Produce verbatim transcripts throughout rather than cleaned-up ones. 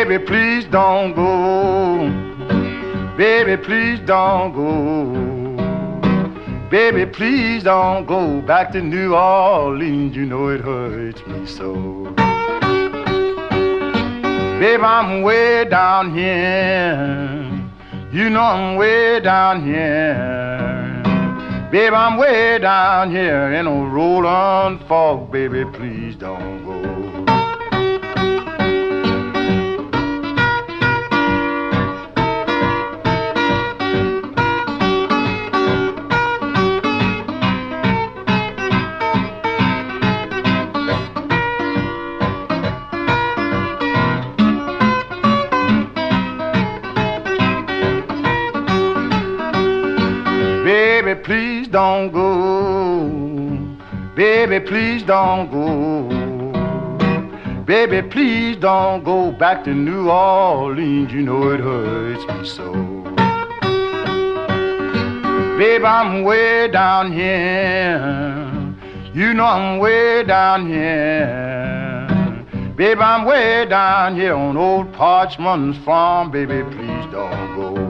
Baby, please don't go. Baby, please don't go. Baby, please don't go back to New Orleans. You know it hurts me so. Baby, I'm way down here. You know I'm way down here. Baby, I'm way down here in a rolling fog. Baby, please don't go. Baby, please don't go. Baby, please don't go. Baby, please don't go back to New Orleans. You know it hurts me so. Baby, I'm way down here. You know I'm way down here. Baby, I'm way down here on old Parchman's farm. Baby, please don't go.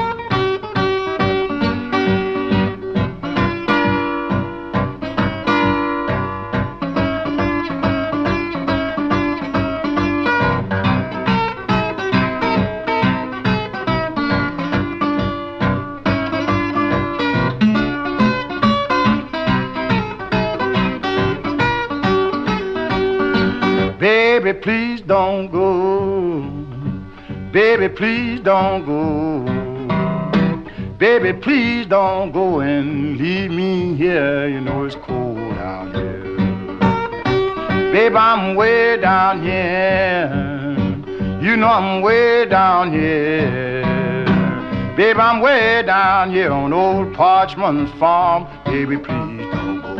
Baby, please don't go. Baby, please don't go. Baby, please don't go and leave me here. You know it's cold out here. Baby, I'm way down here. You know I'm way down here. Baby, I'm way down here on old Parchman's farm. Baby, please don't go.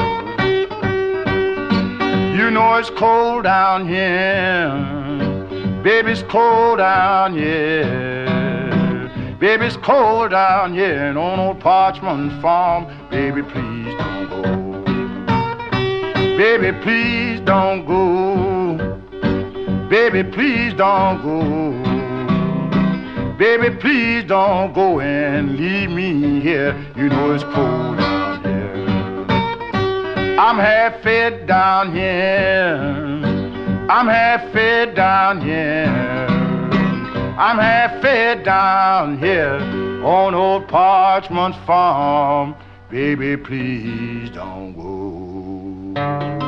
You know it's cold down here. Baby, it's cold down here. Baby, it's cold down here and on old Parchman's farm. Baby, please don't go. Baby, please don't go. Baby, please don't go. Baby, please don't go and leave me here. You know it's cold down here. I'm half fed down here. I'm half fed down here. I'm half fed down here on old Parchman's farm. Baby, please don't go.